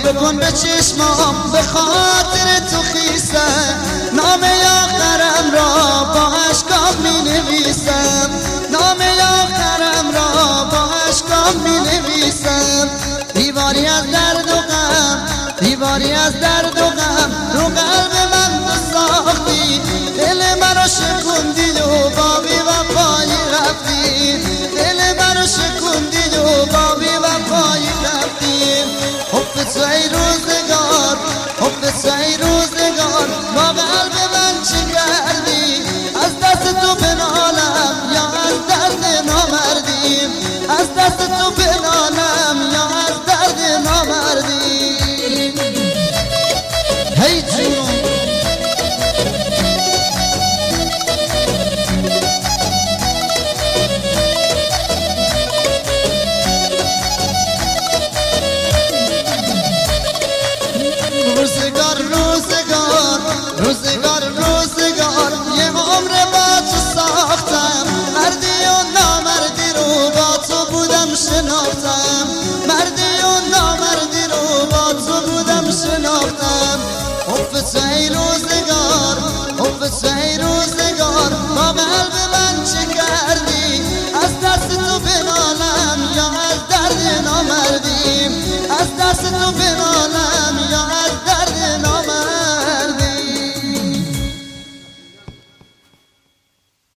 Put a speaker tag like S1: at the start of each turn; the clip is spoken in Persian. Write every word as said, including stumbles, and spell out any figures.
S1: بکن به چشمام به خاطر تو خیسم، نام آخرم را با اشکام می نویسم، نام آخرم را با اشکام می نویسم. دیواری از درد و غم، دیواری از درد و غم رو قلب من ساختی، دل مرا شکوندی و با بی وفایی رفتی، دل مرا شکوندی و با بی وفایی رفتی. حب تو ای روزگار، حب تو ای روزگار با قلب من چی کردی؟ از دست تو بنالم یا از درد نامردی، از دست تو بنالم یا از درد نامردی. هی جون روزگار روزگار روزگار روزگار یه عمر با تو ساختم، مردی و نامردی رو با تو بودم شناختم.